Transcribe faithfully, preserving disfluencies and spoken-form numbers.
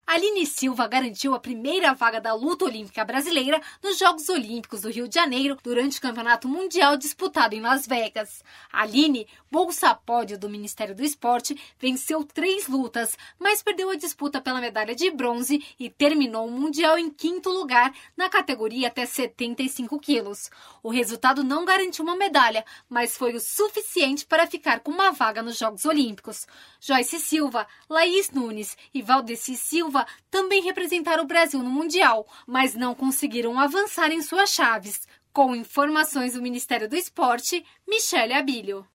Aline Silva garantiu a primeira vaga da luta olímpica brasileira nos Jogos Olímpicos do Rio de Janeiro durante o Campeonato Mundial disputado em Las Vegas. Aline, bolsa pódio do Ministério do Esporte, venceu três lutas, mas perdeu a disputa pela medalha de bronze e terminou o Mundial em quinto lugar na categoria até setenta e cinco quilos. O resultado não garantiu uma medalha, mas foi o suficiente para ficar com uma vaga nos Jogos Olímpicos. Joyce Silva, Laís Nunes e Valdeci Silva também representaram o Brasil no Mundial, mas não conseguiram avançar em suas chaves. Com informações do Ministério do Esporte, Michele Abílio.